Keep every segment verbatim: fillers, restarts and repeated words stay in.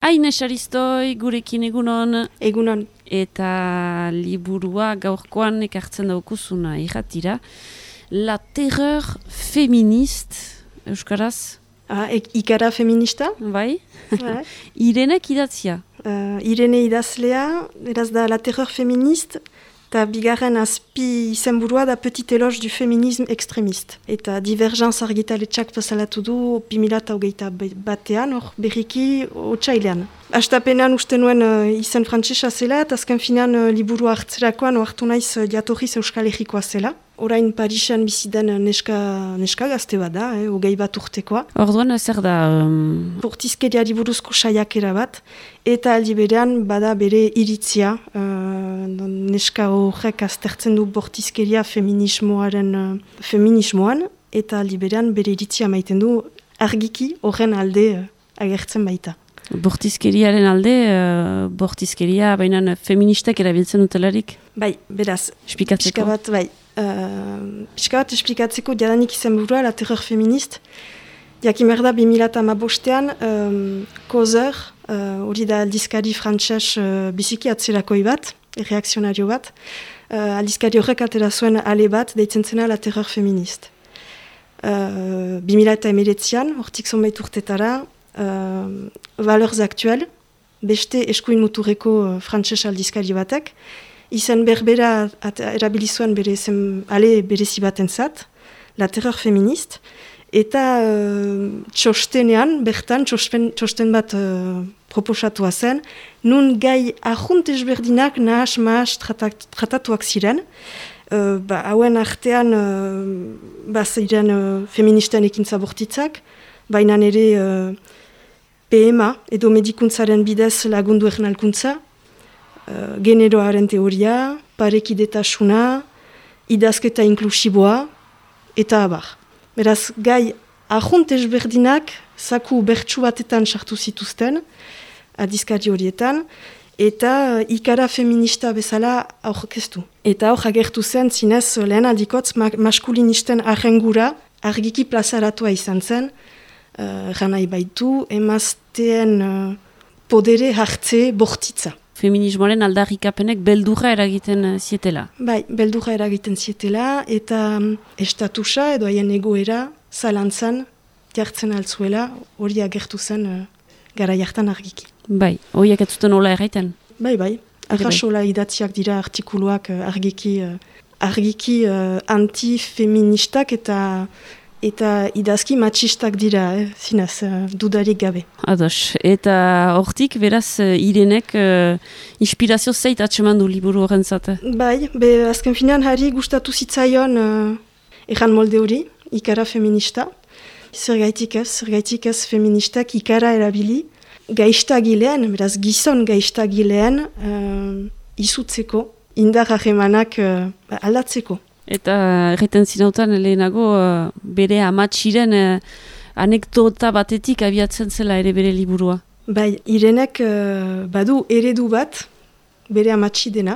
Aine Saristoi, gurekin egunon. Egunon. Eta liburua gaurkoan ekartzen daukuzuna irratira. La terreur féministe, euskaraz? Ah, e- ikara feminista. Bai? Bai. Irenek idatzia. Uh, Irene idazlea, eraz da La terreur féministe, eta bigarren azpi izenburua da Petit éloge du féminisme extrémiste. Eta Divergence argitaletxak plazalatu du bi mila hogeita batean, hor berriki otsailean. Astapenean uste nuen uh, izen frantsesa zela, eta azken finean uh, liburu hartzerakoan hartu naiz uh, jatorriz Euskal Herrikoa zela. Orain Parisen biziden uh, neska, neska gazte bat da, eh, hogei bat urtekoa. Orduan zer da? Um... Bortizkeriari buruzko saiakera bat, eta aldi berean bada bere iritzia. Uh, neska horrek aztertzen du bortizkeria feminismoaren uh, feminismoan, eta aldi berean bere iritzia maiten du argiki horren alde uh, agertzen baita. Bortizkeriaren alde, uh, bortizkeria baina feministek erabiltzen utelarik? Bai, beraz. Esplikatzeko? Pixka bat, bai. Uh, pixka bat esplikatzeko jadanik izen burua, La terreur féministe. Jakin behar da, bi mila hamabostean, um, Causeur, hori uh, da aldizkari frantses uh, biziki atzerakoi bat, reakzionario bat, uh, aldizkari horrek atera zuen ale bat, deitzen zena La terreur féministe. Uh, bi mila emeretzian, hortik zonbait urtetara, Uh, valeurs actuelles, beste eskuin muturreko uh, frantses aldizkari batek, izen berbera erabilizuen bere zen, ale berezi batentzat, La terreur féministe, eta uh, txostenean, bertan, txosten, txosten bat uh, proposatua zen, nun gai ahunt ezberdinak nahas mahas tratat, tratatuak ziren, uh, ba, hauen artean uh, ba, ziren uh, feministen ekintza bortitzak, baina ere uh, P M A, edo medikuntzaren bidez lagundu ernalkuntza, uh, generoaren teoria, parekidetasuna, idazketa inklusiboa, eta abar. Beraz, gai ahunt ezberdinak, zaku bertsu batetan sartu zituzten, adizkari horietan, eta uh, ikara feminista bezala aurkeztu. Eta hor agertu zen, zinez, lehen adikotz, ma- maskulinisten arrengura, argiki plazaratua izan zen, Uh, Ranai baitu, emazteen uh, podere hartze bortitza. Feminismoaren aldarrikapenek beldurra eragiten zietela. Bai, beldurra eragiten zietela, eta um, estatusa edo haien egoera zalantzan jartzen altzuela, hori agertu zen uh, gara jartan argiki. Bai, horiak ez zuten hola erraiten? Bai, bai. Arrasola idatziak dira artikuluak uh, argiki, uh, argiki uh, antifeministak eta eta idazki matxistak dira, eh, zinaz, uh, dudarik gabe. Ados, eta hortik, beraz, uh, Irenek uh, inspirazio zeit atseman du liburu horren zate? Bai, be, azken finean hari gustatu zitzaion uh, erran molde hori, ikara feminista. Zergaitik ez, zergaitik ez feministak ikara erabili. Gaiztagilean, beraz gizon gaiztagilean, uh, izutzeko, indar harremanak uh, aldatzeko. Eta erreten zinautan lehenago uh, bere amatxiren uh, anekdota batetik abiatzen zela ere bere liburua. Bai, Irenek uh, badu eredu bat bere amatxi dena.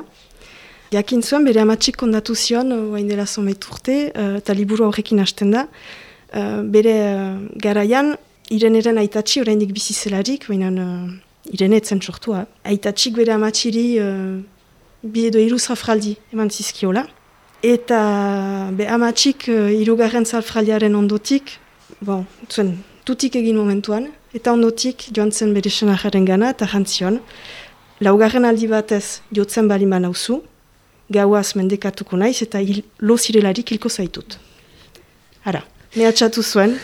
Jakin zuen bere amatxik kondatu zion, oain dela zonbait urte, uh, eta liburu horrekin hasten da. Uh, bere uh, garaian, Ireneren aitatxi oraindik bizi zelarik, baina uh, Irene etzen sortua. Aitatxik bere amatxiri uh, bi edo hiru zafraldi eman zizkiola. Eta be amatxik uh, hirugarren zalfraliaren ondotik, bon, zuen, tutik egin momentuan, eta ondotik joan zen bere senarraren gana eta jantzion. Laugarren aldi batez jotzen bali manauzu, gauaz mendekatuko naiz eta hil, lo zirelarik hilko zaitut. Hara, mehatxatu zuen.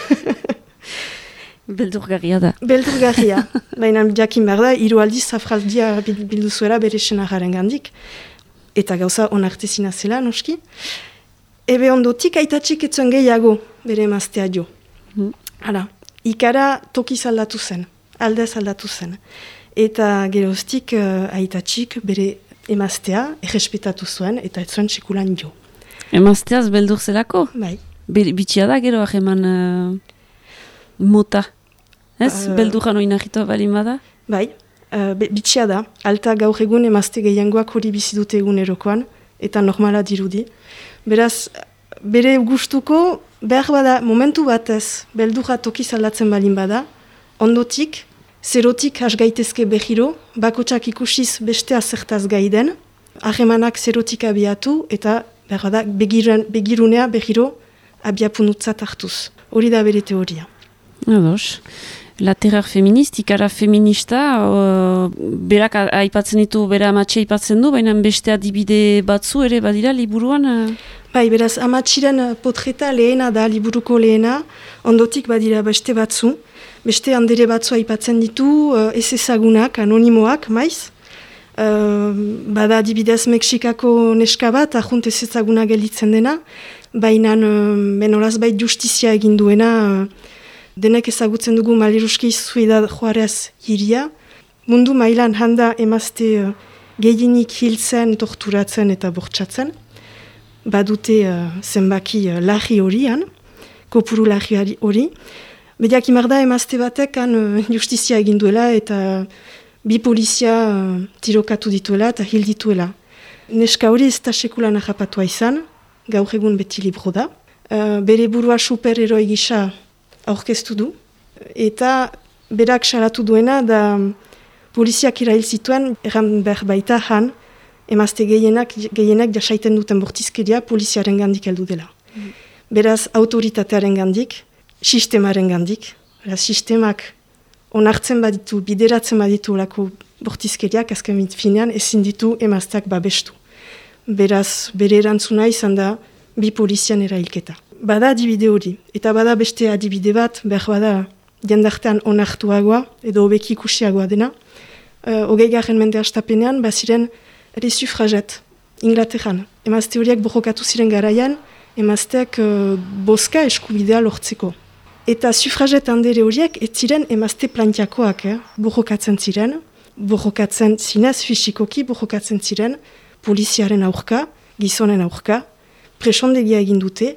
Beldurgarria da. Beldurgarria, baina jakin behar da, hiru aldiz zafraldia bildu zuela bere senarraren gandik. Eta gauza onartezina zela, noski. Ebe ondotik aitatxik etzuen gehiago bere emaztea jo. Mm. Hala, ikara tokiz aldatu zen, aldez aldatu zen. Eta geroztik uh, aitatxik bere emaztea errespetatu zuen eta etzuen txekulan jo. Emazteaz beldur zelako? Bai. Bitxia da gero aheman uh, mota. Ez? Uh, Beldurran oinarritua balin bada? Bai. Uh, bitxia da, alta gaur egun emazte gehiangoak hori bizi dute egunerokoan, eta normala dirudi. Beraz, bere gustuko, behar bada, momentu batez, beldurra tokiz aldatzen balin bada, ondotik, zerotik has gaitezke behiro, bakotsak ikusiz bestea zertaz gaiden, harremanak zerotik abiatu eta behar da begiran, begirunea behiro abiapunutzat hartuz. Hori da bere teoria. Ados. La terror feminist, ikara feminista, uh, berak aipatzen ditu, bera amatxe aipatzen du, baina beste adibide batzu ere badira liburuan? Uh... Bai, beraz, amatxiren potreta lehena da, liburuko lehena, ondotik badira beste batzu, beste handere batzu aipatzen ditu, uh, ez ezagunak, anonimoak, maiz. Uh, bada adibidez Mexikako neska bat, ahunt ez ezaguna gelditzen dena, baina uh, benolaz bait justizia egin duena, uh, denek ezagutzen dugu Maleruski Zuidad Juarez hiria. Mundu mailan handa emazte uh, gehienik hiltzen, torturatzen eta bortxatzen. Badute uh, zenbaki uh, lahi horian, kopuru lahi hori. Bediak imarda emazte batek han uh, justizia egin duela eta bi polizia uh, tirokatu dituela eta hil dituela. Neska hori ez da sekulan ahapatua izan, gaur egun beti libro da. Uh, bere burua superheroi gisa aurkeztu du, eta berak salatu duena da poliziak irail zituen, erran behar baita han, emazte gehienak, gehienak jasaiten duten bortizkeria poliziaren gandik heldu dela. Mm. Beraz, autoritatearen gandik, sistemaren gandik, beraz, sistemak onartzen baditu, bideratzen baditu lako bortizkeriak, azken finean ezin ditu emazteak babestu. Beraz, bere erantzuna izan da bi polizian erailketa. Bada adibide hori, eta bada beste adibide bat, behar bada jendartean onartuagoa, edo hobeki ikusiagoa dena. Uh, Ogei garen mende hastapenean, baziren ere sufraget, Inglaterran. Emazte horiek borrokatu ziren garaian, emazteak uh, boska eskubidea lortzeko. Eta sufraget handere horiek, ez ziren emazte plantiakoak, eh? borrokatzen ziren, borrokatzen zinez fisikoki, borrokatzen ziren poliziaren aurka, gizonen aurka, presondegia egin dute,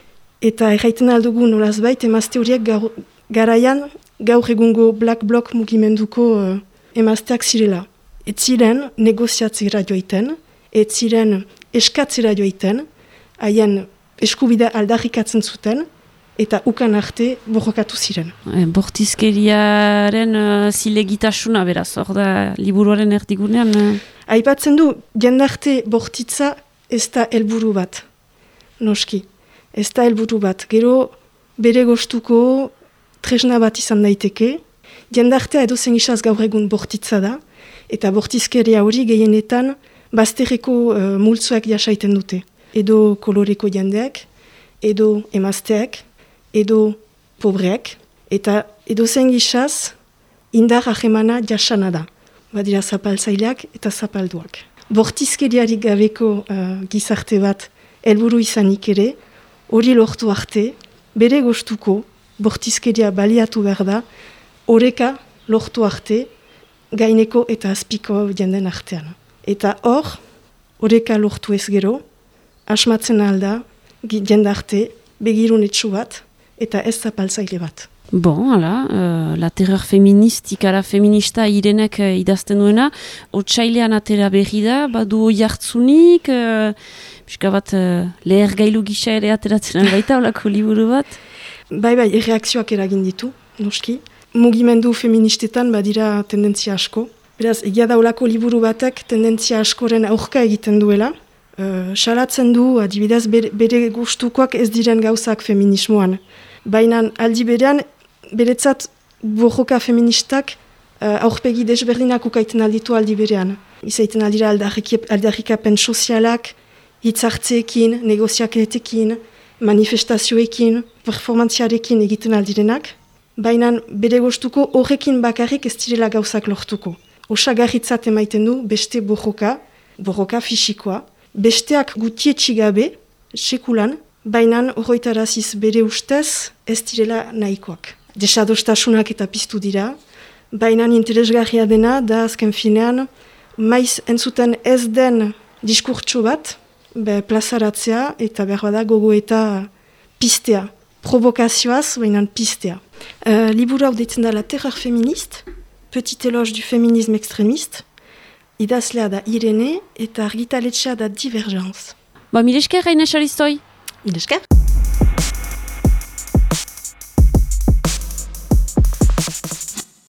eta erraiten aldugu nolazbait emazte horiek gaur, garaian gaur egungo Black Bloc mugimenduko uh, emazteak zirela. Ez ziren negoziatzera joiten, ez ziren eskatzera joiten, haien eskubidea aldarrikatzen zuten, eta ukan arte borrokatu ziren. E, bortizkeriaren uh, zilegitasuna beraz, hor da liburuaren erdigunean? Uh... Aipatzen du, jendarte bortitza ez da helburu bat, noski. Ez da helburu bat. Gero bere gostuko tresna bat izan daiteke. Jendartea edo zen isaz gaur egun bortitza da, eta bortizkeria hori gehienetan bazterreko uh, multzoak jasaiten dute. Edo koloreko jendeak, edo emazteak, edo pobreak, eta edo zen isaz indar ahemana jasana da. Badira zapaltzaileak eta zapalduak. Bortizkeriarik gabeko uh, gizarte bat helburu izanik ere, hori lortu arte, bere gostuko, bortizkeria baliatu behar da, oreka lortu arte, gaineko eta azpiko jenden artean. Eta hor, oreka lortu ez gero, asmatzen alda, jendarte, begirunetsu bat, eta ez zapaltzaile bat. Bon, hala, uh, la terror feminist, ikara feminista irenek uh, idazten duena, otsailean atera berri da, badu jartzunik, uh, Piska bat, uh, leher gailu gisa ere ateratzen baita, olako liburu bat? Bai, bai, erreakzioak eragin ditu, noski. Mugimendu feministetan badira tendentzia asko. Beraz, egia da olako liburu batek tendentzia askoren aurka egiten duela. Uh, salatzen du, adibidez, bere, bere gustukoak ez diren gauzak feminismoan. Baina aldi berean, beretzat borroka feministak uh, aurpegi desberdinak ukaiten alditu aldi berean. Izaiten aldira aldarrikapen sozialak, hitzartzeekin, negoziaketekin, manifestazioekin, performantziarekin egiten aldirenak, baina bere gostuko horrekin bakarrik ez direla gauzak lortuko. Osagarritzat emaiten du beste borroka, borroka fisikoa, besteak gutietxi gabe, sekulan, baina horretaraziz bere ustez ez direla nahikoak. Desadostasunak eta piztu dira, baina interesgarria dena da azken finean, maiz entzuten ez den diskurtso bat, Be, plazaratzea eta behar bada gogo eta pistea. Provokazioaz, bainan pistea. Uh, liburu hau deitzen da La Terror Feminist, Petit éloge du féminisme extrémiste, idazlea da Irene eta argitaletxea da Divergence. Ba, milesker, Raina Xariztoi. Milesker.